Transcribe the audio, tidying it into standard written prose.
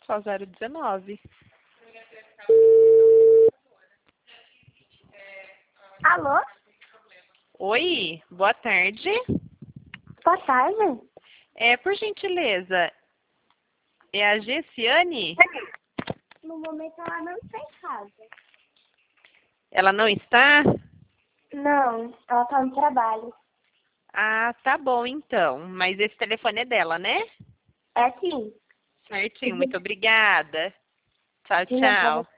Só 019. Alô? Oi, boa tarde. Boa tarde. Por gentileza, é a Gessiane? No momento ela não está em casa. Ela não está? Não, ela está no trabalho. Ah, tá bom então. Mas esse telefone é dela, né? É sim. Certinho, muito obrigada. Tchau, De nada. tchau.